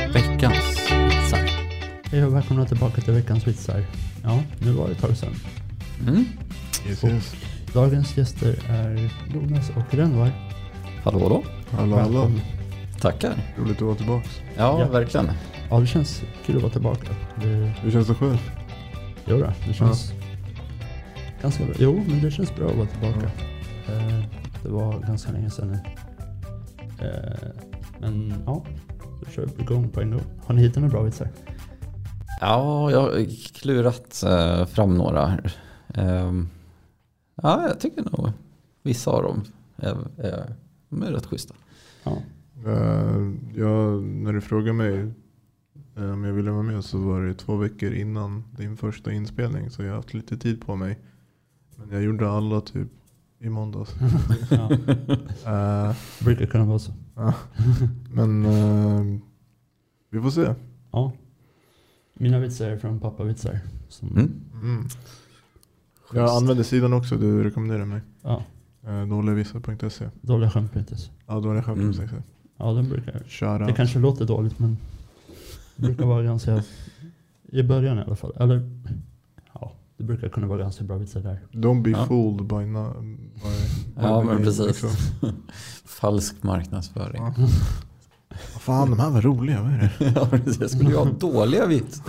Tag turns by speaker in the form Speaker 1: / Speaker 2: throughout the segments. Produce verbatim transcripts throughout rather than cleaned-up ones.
Speaker 1: Veckans vitsar. Hej och välkomna tillbaka till veckans vitsar. Ja, nu var det ett tag sedan.
Speaker 2: Mm.
Speaker 3: Yes, yes.
Speaker 1: Dagens gäster är Jonas och Rönnvar.
Speaker 2: Hallå då.
Speaker 3: Hallå, hallå.
Speaker 2: Tackar.
Speaker 3: Roligt att vara tillbaka.
Speaker 2: Ja,
Speaker 1: Ja.
Speaker 2: verkligen.
Speaker 1: Ja, det känns kul att vara tillbaka. Det,
Speaker 3: Hur känns det själv?
Speaker 1: jo, då, det känns ganska bra. Jo, men det känns bra att vara tillbaka. Eh, det var ganska länge sedan nu. Eh, men ja, då kör vi igång på en gång. Har ni hittat några bra vitsar?
Speaker 2: Ja, jag har klurat eh, fram några här. Ehm, ja, jag tycker nog vissa av dem är, är, de är rätt schyssta.
Speaker 1: Ja.
Speaker 3: Uh, jag, när du frågade mig uh, om jag ville vara med så var det två veckor innan din första inspelning. Så jag har haft lite tid på mig. Men jag gjorde alla typ i måndags.
Speaker 1: Ja.
Speaker 3: uh,
Speaker 1: Det brukar kunna vara så.
Speaker 3: uh, men uh, vi får se.
Speaker 1: Ja. Mina vitsar är från pappavitsar. Som,
Speaker 2: Mm.
Speaker 3: Mm. Jag använder sidan också, du rekommenderar mig.
Speaker 1: Ja,
Speaker 3: Uh, dåligvissa punkt se.
Speaker 1: dåliga skämt inte.
Speaker 3: Ja, dåliga skämt
Speaker 2: Mm.
Speaker 3: punkt se.
Speaker 1: Ja, den brukar.
Speaker 3: Shout
Speaker 1: Det
Speaker 3: out.
Speaker 1: kanske låter dåligt, men det brukar vara ganska, i början i alla fall. Eller, ja, det brukar kunna vara ganska bra vitsar där.
Speaker 3: Don't be
Speaker 2: Ja.
Speaker 3: fooled by, na- by, by
Speaker 2: Ja,
Speaker 3: the
Speaker 2: men
Speaker 3: name,
Speaker 2: precis.
Speaker 3: liksom.
Speaker 2: Falsk marknadsföring.
Speaker 3: Ja. Vad fan, de här var roliga, vad är det?
Speaker 2: Ja, precis. Jag skulle ju ha dåliga vitsar.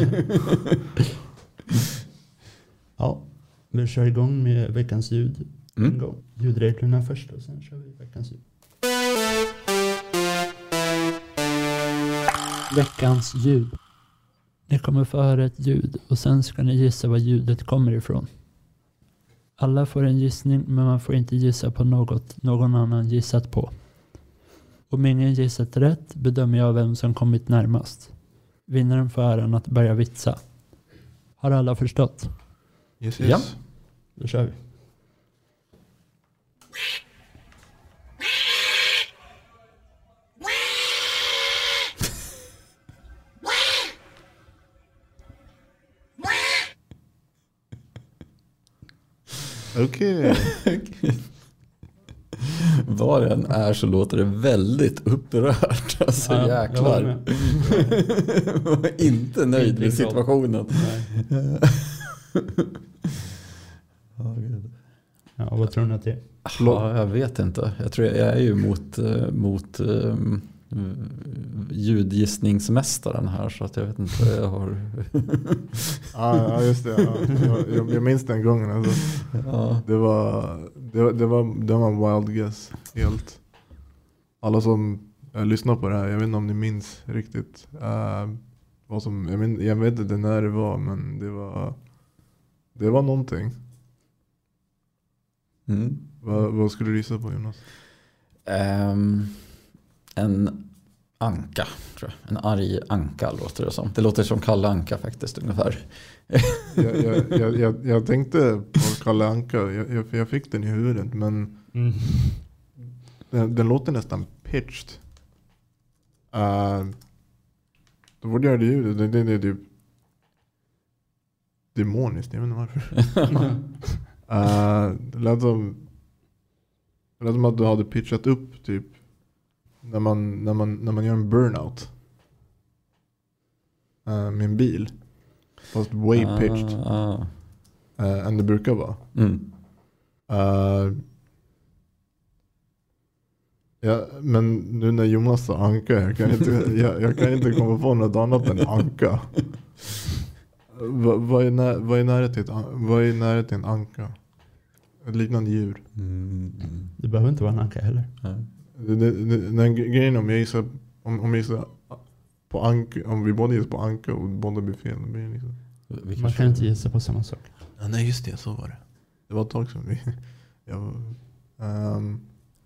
Speaker 1: Ja, vi kör igång med veckans ljud. En
Speaker 2: Mm.
Speaker 1: gång. Ljudreglerna först och sen kör vi veckans ljud. Veckans ljud. Ni kommer få höra ett ljud och sen ska ni gissa var ljudet kommer ifrån. Alla får en gissning, men man får inte gissa på något någon annan gissat på. Om ingen gissat rätt bedömer jag vem som kommit närmast. Vinnaren får äran att börja vitsa. Har alla förstått?
Speaker 3: Yes,
Speaker 2: Ja.
Speaker 3: yes.
Speaker 1: Då kör vi.
Speaker 3: Okej.
Speaker 2: Vad det än är så låter det väldigt upprört. Alltså
Speaker 1: Ja, jag håller
Speaker 2: jäklar.
Speaker 1: med.
Speaker 2: Jag var inte nöjd med situationen.
Speaker 1: Nej. Ja, vad tror ni att det är?
Speaker 2: Ja, jag vet inte. Jag tror jag är ju mot, eh, mot um, ljudgissningsmästaren här, så att jag vet inte vad jag har.
Speaker 3: Ja, ja, just det. Ja. Jag, jag, jag minns den gången. Alltså.
Speaker 2: Ja.
Speaker 3: Det var det, var- det var det var en wild guess helt. Alla som uh, lyssnar på det här, jag vet inte om ni minns riktigt uh, vad som jag, men, jag vet inte när det var, men det var det var någonting.
Speaker 2: Mm.
Speaker 3: Vad, vad skulle du gissa på, Jonas?
Speaker 2: Ehm, en anka, tror jag. En arg anka låter det som. Det låter som Kalle Anka faktiskt ungefär.
Speaker 3: jag, jag, jag, jag, jag tänkte på Kalle Anka, jag, jag, jag fick den i huvudet, men
Speaker 1: Mm.
Speaker 3: den, den låter nästan pitched. Uh, då borde jag göra det ljudet. Det, det, det är typ demoniskt, jag vet inte varför. uh, det lät som det lät som att du hade pitchat upp typ när man, när man, när man gör en burnout uh, med en bil. Fast way pitched
Speaker 2: Ah, ah.
Speaker 3: uh, än det brukar vara.
Speaker 2: Mm.
Speaker 3: Uh, ja, men nu när Jonas sa anka, jag kan inte, jag, jag kan inte komma på något annat än anka. Va, vad, är när, vad är nära till ett, an- vad är nära till en anka? Ett liknande djur.
Speaker 2: Mm. Mm.
Speaker 1: Det behöver inte vara en anka heller.
Speaker 2: Ja.
Speaker 3: Det, det, det, den grejen om jag gissar, om, om jag gissar på anka, om vi båda gissar på anka och båda blir fel, då blir det liksom.
Speaker 2: Vi
Speaker 1: Man
Speaker 2: kanske-
Speaker 1: kan inte gissa på samma sak.
Speaker 3: Ja, nej just det, så var det. Det var ett tag sedan vi... jag, var- um,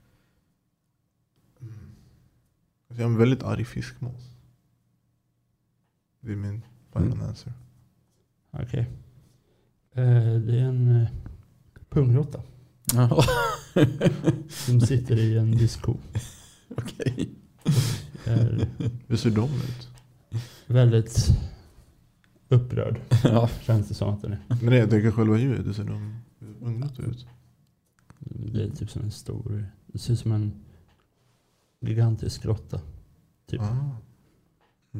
Speaker 3: jag är en väldigt arg fiskmås. Det är min final
Speaker 2: Mm.
Speaker 3: answer.
Speaker 1: Okej. Eh, det är en eh, pungråtta
Speaker 2: Ja.
Speaker 1: som sitter i en disko.
Speaker 2: Okej.
Speaker 1: Är
Speaker 3: Hur ser de ut?
Speaker 1: väldigt upprörd,
Speaker 2: Ja.
Speaker 1: känns det som att den är.
Speaker 3: Men jag tänker själva djuret, hur ser de ungdomar ut?
Speaker 1: Det är typ som en stor, det ser ut som en gigantisk råtta. Typ.
Speaker 3: Ah.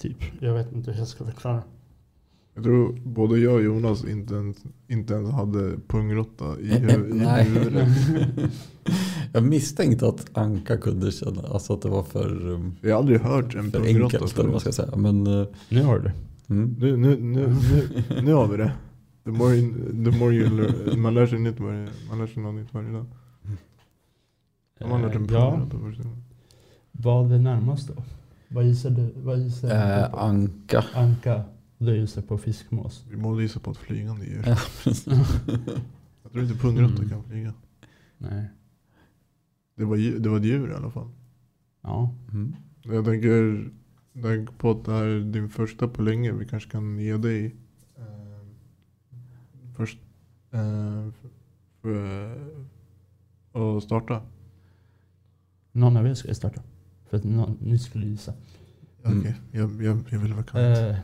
Speaker 1: Typ. Jag vet inte hur jag ska förklara.
Speaker 3: Jag tror både jag och Jonas inte ens, inte ens hade pungrotta i, hu- i
Speaker 2: Nej.
Speaker 3: huvudet.
Speaker 2: Jag misstänkte att Anka kunde känna, alltså att det var för, um,
Speaker 3: Jag har aldrig hört en
Speaker 2: för
Speaker 3: pungrotta
Speaker 2: enkelt eller vad man ska säga. Men, uh,
Speaker 1: Nu har du det.
Speaker 2: mm.
Speaker 3: Nu, nu, nu, nu, nu har vi det. The more, you, the more you learn, man lär sig nytt varje, man lär sig något nytt varje dag. Har man lärt en
Speaker 1: ja.
Speaker 3: pungrotta första gången?
Speaker 1: Vad är närmast då? Vad gissar du? Vad gissar du
Speaker 2: Uh,
Speaker 1: på?
Speaker 2: Anka.
Speaker 1: Anka. Du gissar på fiskmås.
Speaker 3: Vi måste gissa på ett flygande djur.
Speaker 2: Ja, precis.
Speaker 3: Jag tror inte pungrotta
Speaker 1: Mm.
Speaker 3: kan flyga.
Speaker 1: Nej.
Speaker 3: Det var, dju- det var ett djur i alla fall.
Speaker 1: Ja.
Speaker 2: Mm.
Speaker 3: Jag tänker, tänk på att det här är din första på länge. Vi kanske kan ge dig eh, först eh, för, för att starta.
Speaker 1: Någon av er ska starta. För att någon, ni skulle gissa.
Speaker 2: Mm.
Speaker 3: Okej, jag, jag, jag vill vara kant.
Speaker 1: Eh.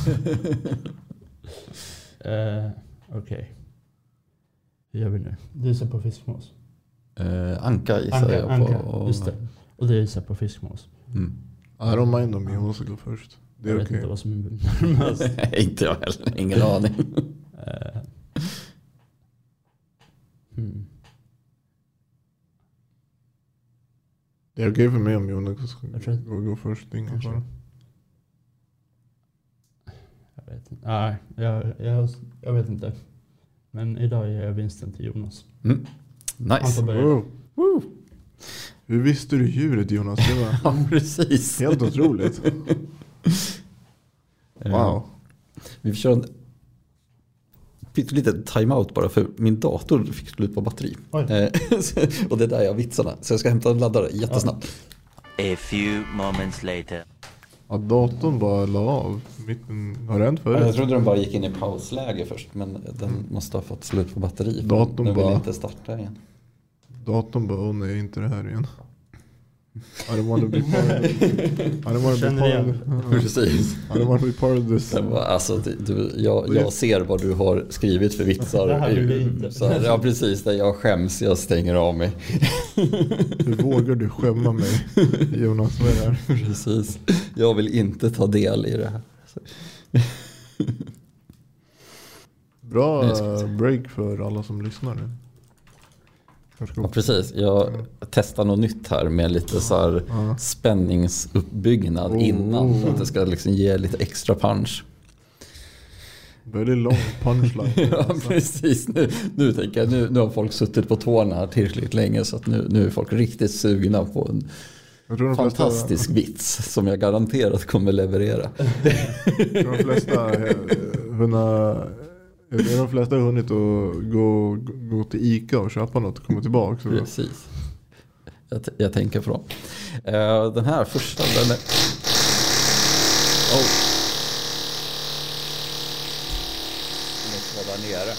Speaker 1: uh, Okej. Okay. Hur gör vi nu? Du gissar på fiskmås.
Speaker 2: Uh, Anka gissar
Speaker 1: Anka,
Speaker 2: jag på.
Speaker 1: Anka.
Speaker 2: Och,
Speaker 1: Just det. Och du gissar på fiskmås.
Speaker 2: Mm.
Speaker 3: I don't mind om jag måste gå först. Det
Speaker 1: Jag
Speaker 3: är
Speaker 1: vet
Speaker 3: okej.
Speaker 1: inte vad som är närmast.
Speaker 2: Inte jag heller, ingen aning.
Speaker 1: Uh. Hmm.
Speaker 3: Det är okej för mig om Jonas ska
Speaker 1: Jag tror att-
Speaker 3: gå, gå först. Det är ingen
Speaker 1: Kanske.
Speaker 3: fara.
Speaker 1: Jag vet inte. Nej, jag, jag, jag vet inte. Men idag ger jag vinsten till Jonas.
Speaker 2: Mm.
Speaker 1: Han
Speaker 2: Nice.
Speaker 1: får börja.
Speaker 3: Wow. Woo. Hur visste du djuret, Jonas? Det var
Speaker 2: Ja, precis.
Speaker 3: helt otroligt.
Speaker 2: Eh,
Speaker 3: Wow.
Speaker 2: Vi kör en lite timeout bara för min dator fick slut på batteri.
Speaker 1: Oj.
Speaker 2: Eh, så- och det är där jag har vitsarna. Så jag ska hämta en laddare jättesnabbt.
Speaker 4: A few moments later.
Speaker 3: Ja, datorn bara la av. Mitten, har det hänt
Speaker 2: Ja, jag
Speaker 3: förut?
Speaker 2: trodde den bara gick in i pausläge först. Men den måste ha fått slut på batteri. för
Speaker 3: Datorn
Speaker 2: den vill
Speaker 3: bara-
Speaker 2: inte starta igen.
Speaker 3: Datorn bara, åh nej, inte det här igen. I don't want to be part of this. I don't want to be
Speaker 1: Känner
Speaker 3: part
Speaker 1: igen.
Speaker 3: of this.
Speaker 2: Precis.
Speaker 3: I don't want to be part of this.
Speaker 2: Den bara, alltså, du, jag, jag ser vad du har skrivit för vitsar.
Speaker 1: Det här vill du inte.
Speaker 2: Så, ja, precis. Där jag skäms, jag stänger av mig.
Speaker 3: Hur vågar du skämma mig, Jonas? Vad är det här?
Speaker 2: Precis. Jag vill inte ta del i det här.
Speaker 3: Bra
Speaker 2: Nu ska vi se.
Speaker 3: eh, break för alla som lyssnar nu.
Speaker 2: Ja,
Speaker 3: Varsågod.
Speaker 2: precis. Jag testar något nytt här med lite så här
Speaker 3: Ja.
Speaker 2: spänningsuppbyggnad
Speaker 3: Oh.
Speaker 2: innan. För att det ska liksom ge lite extra punch.
Speaker 3: Väldigt lång punchline.
Speaker 2: Ja,
Speaker 3: Alltså.
Speaker 2: precis. Nu, nu tänker jag, nu, nu har folk suttit på tårna här tillräckligt länge. Så att nu, nu är folk riktigt sugna på en
Speaker 3: Jag tror de flesta,
Speaker 2: fantastisk vits som jag garanterat kommer leverera.
Speaker 3: jag tror de flesta eh, hunna, jag tror de flesta har hunnit att gå, gå till Ica och köpa något och komma tillbaka. Så.
Speaker 2: Precis. Jag, t- jag tänker på dem. Uh, den här första, den är... Oh. Det måste vara där nere.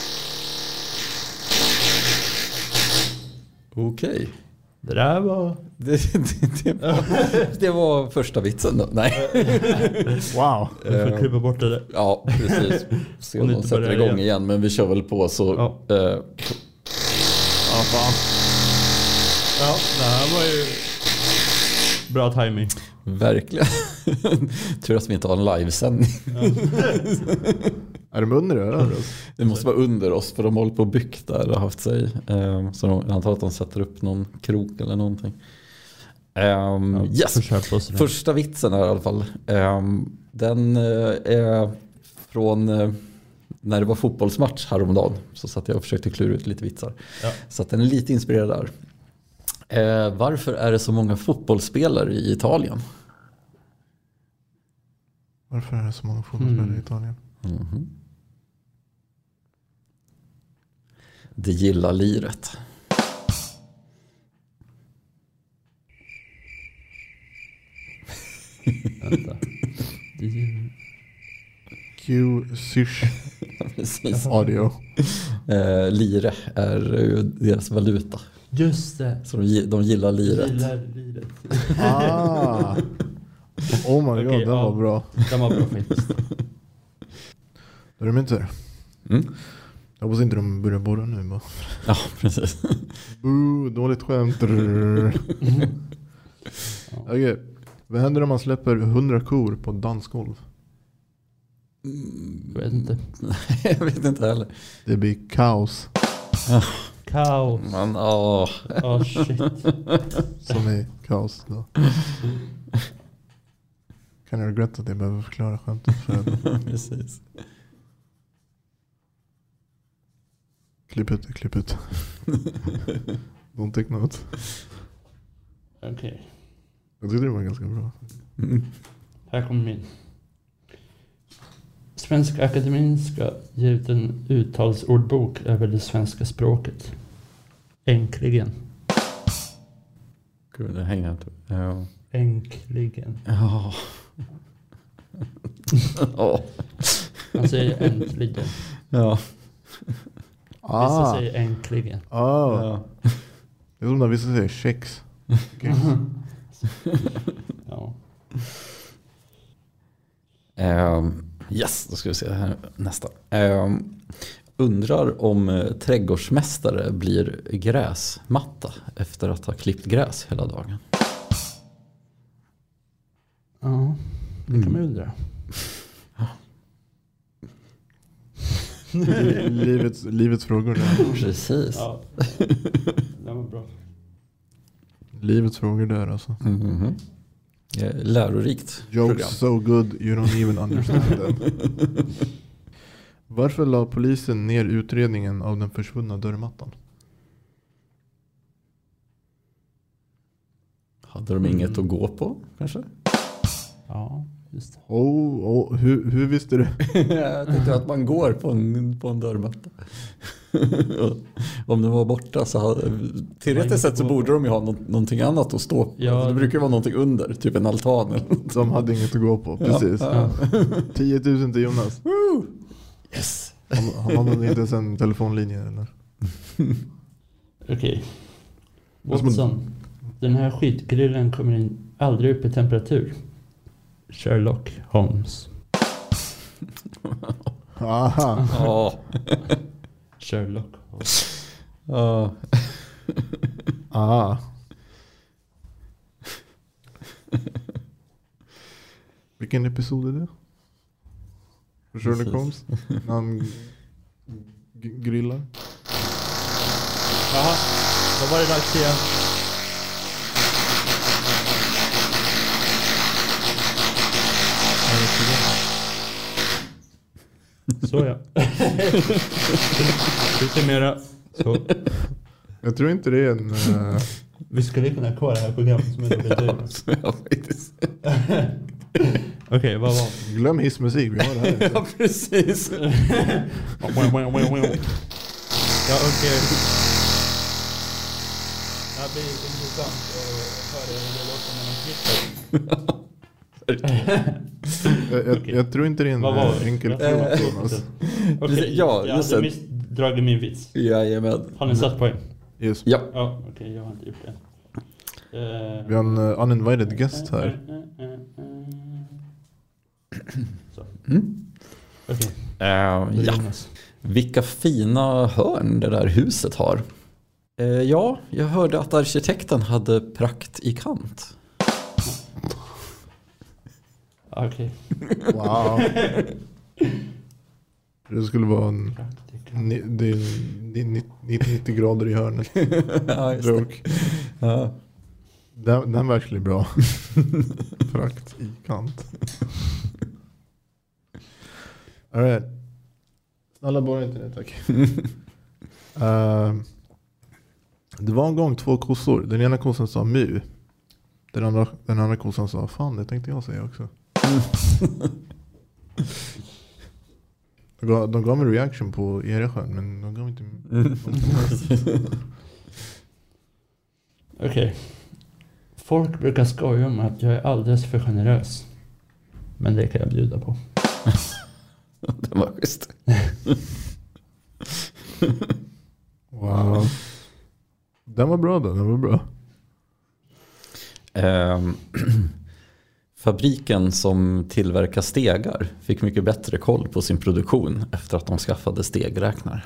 Speaker 2: Okej.
Speaker 1: Det där var...
Speaker 2: Det, det, det, var, det var första vitsen då. Nej.
Speaker 3: Wow.
Speaker 1: Du får klippa bort det där.
Speaker 2: Ja, precis. Se
Speaker 1: Om
Speaker 2: om
Speaker 1: det
Speaker 2: de
Speaker 1: inte
Speaker 2: sätter
Speaker 1: börjar
Speaker 2: igång
Speaker 1: igen.
Speaker 2: igen. Men vi kör väl på så...
Speaker 1: Ja.
Speaker 2: eh,
Speaker 3: Ja, fan.
Speaker 1: Ja, det här var ju... Bra timing.
Speaker 2: verkligen. Tur att vi inte har en livesändning.
Speaker 3: Är de under det över oss?
Speaker 2: Det måste vara under oss för de håller på och byggt där och haft sig. Um, så de, jag antar att de sätter upp någon krok eller någonting. Um,
Speaker 1: Ja,
Speaker 2: yes.
Speaker 1: försök på sig.
Speaker 2: Första vitsen här i alla fall. Um, den uh, är från uh, när det var fotbollsmatch häromdagen. Så satt jag och försökte klura ut lite vitsar.
Speaker 1: Ja.
Speaker 2: Så att den är lite inspirerad där. Uh, varför är det så många fotbollsspelare i Italien?
Speaker 3: Varför är det så många fotbollsspelare
Speaker 1: Mm.
Speaker 3: i Italien?
Speaker 2: Mhm. Det gillar liret.
Speaker 1: Vänta. Det är-
Speaker 3: Q Sysh
Speaker 2: Precis.
Speaker 3: Audio.
Speaker 2: Eh, lire är ju deras valuta.
Speaker 1: Just det.
Speaker 2: Så de, gi- de gillar liret.
Speaker 1: Gillar liret.
Speaker 3: Ah. Oh my god,
Speaker 1: Okej,
Speaker 3: den
Speaker 1: ja.
Speaker 3: var bra.
Speaker 1: Den var bra faktiskt.
Speaker 3: Då är de inte här.
Speaker 2: Mm.
Speaker 3: Jag hoppas inte de börjar borra nu bara.
Speaker 2: Ja, precis.
Speaker 3: Boo, dåligt skämt. Okej. Vad händer om man släpper hundra kor på dansgolv?
Speaker 1: Jag vet inte.
Speaker 2: Jag vet inte heller.
Speaker 3: Det blir kaos.
Speaker 1: Kaos.
Speaker 2: Man, åh.
Speaker 1: Oh shit.
Speaker 3: Som är kaos då. Kan jag regretta att jag behöver förklara skämtet för henne?
Speaker 2: Precis.
Speaker 3: Klipp ut det, klipp ut. Don't take note.
Speaker 1: Okej. Okay.
Speaker 3: Jag tyckte det var ganska bra.
Speaker 2: Mm.
Speaker 1: Här kommer min. Svenska Akademin ska ge ut en uttalsordbok över det svenska språket. Äntligen.
Speaker 2: Gud, det hänger inte. Ja.
Speaker 1: Äntligen.
Speaker 2: Ja. Oh.
Speaker 1: Man säger äntligen.
Speaker 2: Ja.
Speaker 1: Vissa
Speaker 3: Ah.
Speaker 1: säger äntligen.
Speaker 3: Ah.
Speaker 2: Ja.
Speaker 3: Det är som när vissa säger kex. Kex.
Speaker 1: Ja.
Speaker 2: Um, yes, då ska vi se här nästa. Um, undrar om uh, trädgårdsmästare blir gräsmatta efter att ha klippt gräs hela dagen.
Speaker 1: Ja, det kan man undra.
Speaker 3: livets, livets frågor där.
Speaker 2: Precis.
Speaker 1: Ja, det var bra.
Speaker 3: Livets frågor där alltså.
Speaker 2: Mm-hmm. Lärorikt
Speaker 3: Jokes
Speaker 2: program.
Speaker 3: so good you don't even understand them. Varför la polisen ner utredningen av den försvunna dörrmattan?
Speaker 2: Hade de inget att gå på kanske?
Speaker 1: Ja, just det.
Speaker 3: Oh, oh, hur, hur visste du?
Speaker 2: Jag tänkte att man går på en, på en dörrmatta. Om den var borta så hade, teoretiskt sett så borde de ju ha något, någonting annat att stå på.
Speaker 1: Ja.
Speaker 2: Det brukar vara någonting under, typ en altan eller något.
Speaker 3: De hade inget att gå på, precis.
Speaker 2: Ja.
Speaker 3: tio tusen till Jonas.
Speaker 2: Woo! Yes.
Speaker 3: Han, han hade inte ens en telefonlinje eller?
Speaker 1: Okej.
Speaker 3: Vad som-
Speaker 1: Watson. Den här skitgrillen kommer in aldrig upp i temperatur. Sherlock Holmes.
Speaker 3: Aha.
Speaker 2: Ja.
Speaker 1: Sherlock Holmes.
Speaker 2: Ja.
Speaker 3: Ah. Vilken episod är det? För Sherlock
Speaker 2: Precis.
Speaker 3: Holmes? När han g- grillar?
Speaker 1: Jaha, då var det dags igen. Så ja. Lite mera. Så.
Speaker 3: Jag tror inte det är en... Uh,
Speaker 1: Vi skulle kunna ha kvar det här programmet som är dåligt.
Speaker 2: Ja, faktiskt.
Speaker 1: Okej, okay, vad var
Speaker 3: glöm hissmusik, vi har det här.
Speaker 2: Ja, precis.
Speaker 1: Ja, okej. Det här blir intressant att höra hur det låter när man klipper.
Speaker 3: jag, jag,
Speaker 1: Okej.
Speaker 3: jag tror inte det är en
Speaker 1: Vad var
Speaker 3: eh,
Speaker 1: det?
Speaker 3: enkel
Speaker 1: Jag
Speaker 3: fråga.
Speaker 1: tror-
Speaker 3: Jonas.
Speaker 1: Okej,
Speaker 2: Ja,
Speaker 1: jag
Speaker 2: just
Speaker 1: hade
Speaker 2: det.
Speaker 1: missdragit min vits.
Speaker 2: Jajamän.
Speaker 1: Har ni satt poäng?
Speaker 3: Yes.
Speaker 2: Ja.
Speaker 1: Ja, okej, okay, jag har inte gjort det. Uh,
Speaker 3: Vi har en uh, uninvited guest här.
Speaker 1: Så,
Speaker 2: Mm.
Speaker 1: okej.
Speaker 2: Uh,
Speaker 1: Då
Speaker 2: ja.
Speaker 1: Jonas.
Speaker 2: Vilka fina hörn det där huset har. Uh, ja, jag hörde att arkitekten hade prakt i kant.
Speaker 1: Okej.
Speaker 3: Wow. Det skulle vara en...
Speaker 1: Praktika.
Speaker 3: Ni, det är ni- ni- nittio grader i hörnet.
Speaker 2: Ja, just det.
Speaker 3: Joke.
Speaker 2: Ja.
Speaker 3: Den, den var verkligen bra. Prakt i kant. All right. Snälla bara inte det, tack. uh, det var en gång två kossor. Den ena kossan sa mu. Den andra, den andra kossan sa fan, det tänkte jag säga också. De gav, de gav mig reaction på Eresjön, men de gav inte...
Speaker 1: Okej. Folk brukar skoja om att jag är alldeles för generös. Men det kan jag bjuda på.
Speaker 2: Det var schysst.
Speaker 3: Wow. Den var bra då, den var bra.
Speaker 2: Ehm, fabriken som tillverkar stegar fick mycket bättre koll på sin produktion efter att de skaffade stegräknare.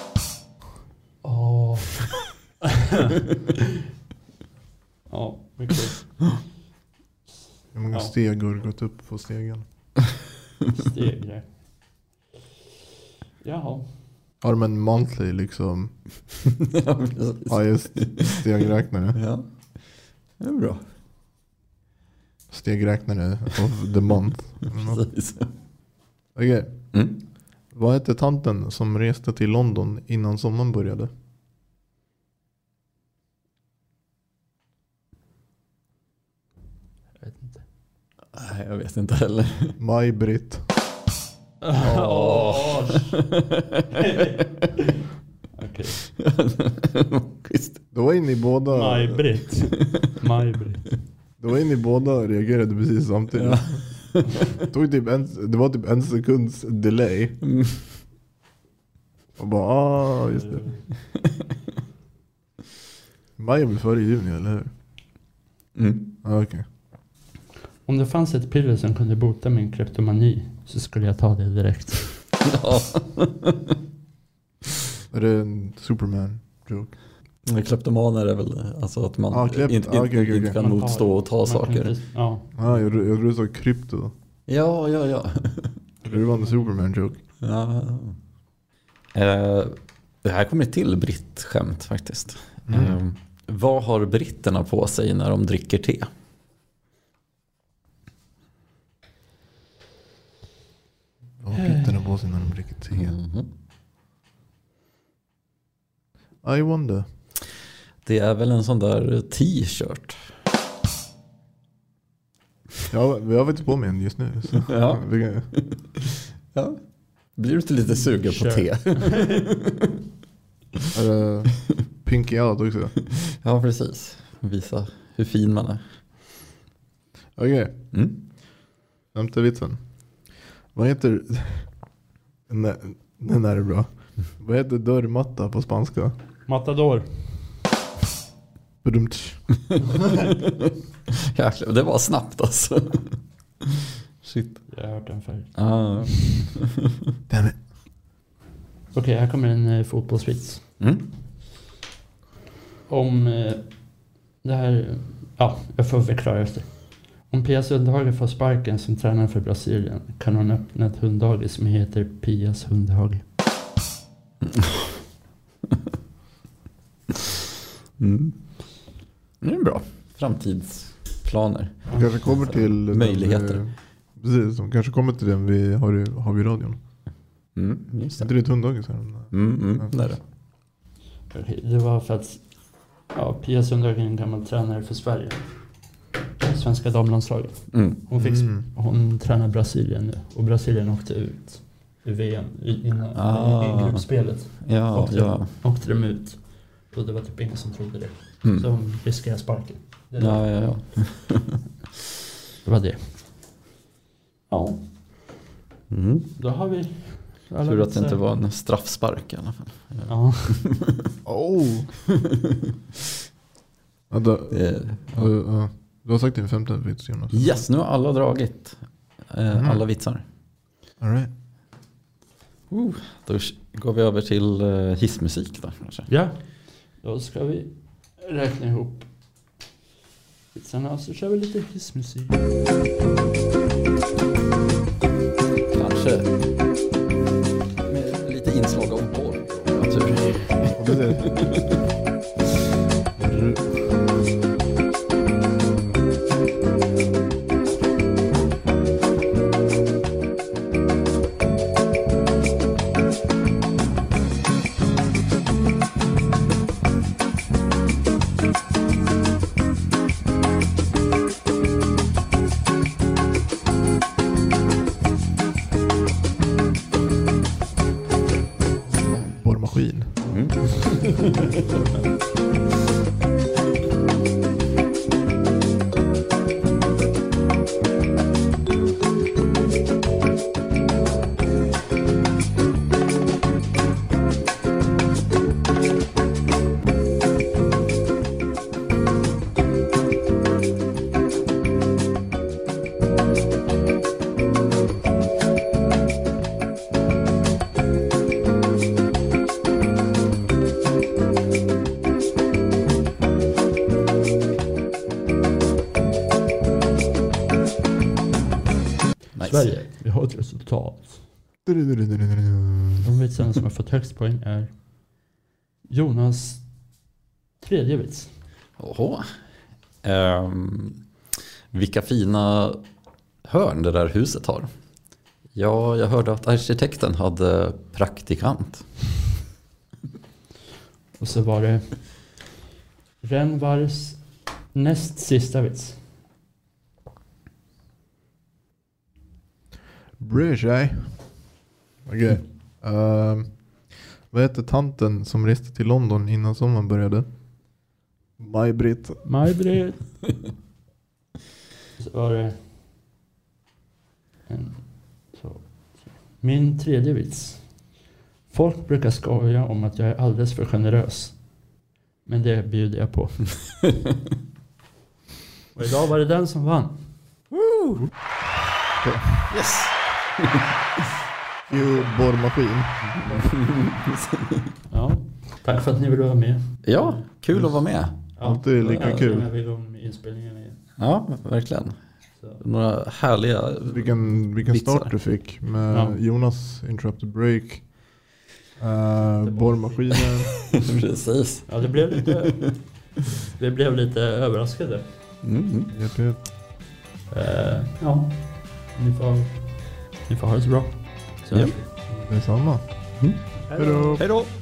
Speaker 1: Åh. Ja, mycket.
Speaker 3: stegor gått upp på stegen.
Speaker 1: Stegrar. Jaha.
Speaker 3: Har de en monthly liksom?
Speaker 2: Ja, precis.
Speaker 3: Ja, just stegräknare.
Speaker 2: Ja, det är bra.
Speaker 3: Stegräknare of the month.
Speaker 2: Precis.
Speaker 3: Okej. Okay.
Speaker 2: Mm.
Speaker 3: Vad hette tanten som reste till London innan sommaren började?
Speaker 1: Jag vet inte.
Speaker 2: Nej, jag vet inte heller.
Speaker 3: Maj-Britt.
Speaker 1: Åh. Okej.
Speaker 3: Då var ni båda...
Speaker 1: Maj-Britt. Maj-Britt.
Speaker 3: Då var ni båda reagerade precis samtidigt.
Speaker 2: Ja.
Speaker 3: Tog typ en, det var typ en sekunds delay.
Speaker 2: Mm.
Speaker 3: Och bara, ah, just det. Maj är väl före juni, eller hur?
Speaker 2: Mm.
Speaker 3: Ah, okej. Okay.
Speaker 1: Om det fanns ett piller som kunde bota min kleptomani så skulle jag ta det direkt.
Speaker 2: Ja.
Speaker 3: Är det en Superman-joke?
Speaker 2: Kleptomaner är väl alltså att man
Speaker 3: Ah, klept-
Speaker 2: inte,
Speaker 3: ah,
Speaker 2: inte,
Speaker 3: okay, okay,
Speaker 2: inte
Speaker 3: okay.
Speaker 2: kan
Speaker 1: Man
Speaker 2: motstå och ta
Speaker 1: Man kan
Speaker 2: saker.
Speaker 1: inte- Ja.
Speaker 3: Ah, jag, jag tror du sa krypto.
Speaker 2: Ja, ja, ja.
Speaker 3: Det var en Superman-joke.
Speaker 2: ja. Eh, det här kommer till britt-skämt faktiskt.
Speaker 3: Mm.
Speaker 2: Eh, vad har britterna på sig när de dricker te?
Speaker 3: Vad har britterna på sig när de dricker te?
Speaker 2: Mhm.
Speaker 3: I wonder.
Speaker 2: Det är väl en sån där t-shirt.
Speaker 3: Ja, vi har faktiskt på mig en just nu. Så.
Speaker 2: Ja.
Speaker 3: Vi kan-
Speaker 2: Ja. Blir du inte lite sugen på
Speaker 1: Kör.
Speaker 2: te?
Speaker 3: Är det Pinky Out också?
Speaker 2: Ja, precis. Visa hur fin man är.
Speaker 3: Okej,
Speaker 2: Mm.
Speaker 3: femte vitsen. Vad heter... Nej, den här är bra. Vad heter dörrmatta på spanska?
Speaker 1: Matador.
Speaker 3: Badumtsch.
Speaker 2: Jäklar, det var snabbt alltså. Shit.
Speaker 1: Jag har hört den förr.
Speaker 2: Ah.
Speaker 3: Damn it.
Speaker 1: Okej, här kommer en eh, fotbollsvits.
Speaker 2: Mm.
Speaker 1: Om eh, det här... Ja, jag får förklara efter. Om Pia Sundhage får sparken som tränare för Brasilien kan hon öppna ett hunddagis som heter Pias hundhage.
Speaker 2: Mm. Det är bra. Framtidsplaner.
Speaker 3: De kanske kommer till... den
Speaker 2: Möjligheter.
Speaker 3: Vi, precis, de kanske kommer till den vi har i, har vi i radion.
Speaker 2: Mm, just
Speaker 3: Är
Speaker 2: det.
Speaker 3: inte det ett hunddagis här?
Speaker 2: Mm, mm, det är det.
Speaker 1: Okej, det var för att ja, Pia Sundhage är en gammal tränare för Sverige. Svenska damlandslaget.
Speaker 2: Mm.
Speaker 1: Hon, fick,
Speaker 3: Mm.
Speaker 1: hon tränar Brasilien nu. Och Brasilien åkte ut i V M i- innan,
Speaker 2: Ah.
Speaker 1: i gruppspelet.
Speaker 2: Ja,
Speaker 1: åkte,
Speaker 2: ja.
Speaker 1: åkte de ut. Och det var typ ingen som trodde det.
Speaker 2: Mm.
Speaker 1: Så hon riskerade sparken. Det,
Speaker 2: Ja, ja, ja.
Speaker 1: det var det. Ja,
Speaker 2: Mm.
Speaker 1: då har vi... alla
Speaker 2: Tur att det
Speaker 1: vitsar.
Speaker 2: inte var en straffspark i alla fall.
Speaker 1: Ja.
Speaker 3: Oh! ja, då,
Speaker 2: Det,
Speaker 3: ja. Ja. Du har sagt din femte vits, Jonas.
Speaker 2: yes, nu har alla dragit eh,
Speaker 3: Mm.
Speaker 2: alla vitsar.
Speaker 3: All right.
Speaker 2: Uh, då går vi över till eh, hissmusik då kanske.
Speaker 1: Ja, då ska vi räkna ihop vitsarna och så kör vi lite hissmusik.
Speaker 2: Kanske med lite inslag av porr. Natur.
Speaker 3: Och det är... Borrmaskin.
Speaker 2: Mm. Nice.
Speaker 1: Sverige, vi har ett resultat. De vitsarna som har fått högst poäng är Jonas tredje vits.
Speaker 2: Oho. Um, vilka fina hörn det där huset har. Ja, jag hörde att arkitekten hade praktikant.
Speaker 1: Och så var det Renvars näst sista vits.
Speaker 3: Bryr sig. Okej. Okay. Uh, vad heter tanten som reste till London innan sommaren började? Maj-Britt.
Speaker 1: Maj-Britt. Så var det en, så. Min tredje vits. Folk brukar skoja om att jag är alldeles för generös. Men det bjuder jag på. Och idag var det den som vann.
Speaker 2: Woo! Yes!
Speaker 3: Jo, borrmaskin.
Speaker 1: Ja, tack för att ni ville vara med.
Speaker 2: Ja, kul att vara med.
Speaker 1: Ja,
Speaker 3: alltid lika
Speaker 1: ja,
Speaker 3: kul.
Speaker 1: Jag vill gå med inspelningen igen.
Speaker 2: Ja, verkligen.
Speaker 1: Så.
Speaker 2: Några härliga
Speaker 3: Vilken, vilken
Speaker 2: vitsar.
Speaker 3: start du fick med
Speaker 1: Ja.
Speaker 3: Jonas interrupted break. Uh, borrmaskinen.
Speaker 2: Precis.
Speaker 1: Ja, det blev lite, det blev lite överraskade.
Speaker 2: Mm.
Speaker 3: Japp, japp.
Speaker 1: Uh, ja, ni får, ni får ha det så bra. Så
Speaker 2: Ja.
Speaker 1: hörs vi.
Speaker 3: Detsamma.
Speaker 2: Mm.
Speaker 3: Hej då.
Speaker 2: Hej då!